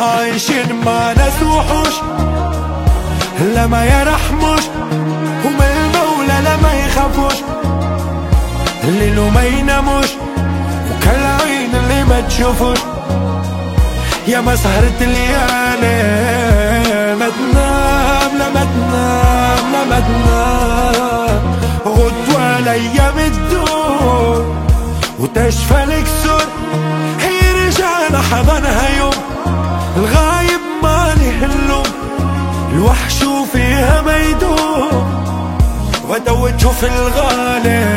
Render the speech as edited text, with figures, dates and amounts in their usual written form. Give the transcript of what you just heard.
عايشين مع ناس وحوش لا ما يرحموش، ومن المولى لا ما يخافوش، الليل وما يناموش، وكالعين اللي ما تشوفوش. يا ما سهرت الليالي ما تنام، لا ما تنام، لا ما تنام، غدوة الايام تدور وتشفى الكسور. هي رجعنا حضنها يوم الغايب ما له اللوم، الوحش فيها ما يدوم ودوته في الغالي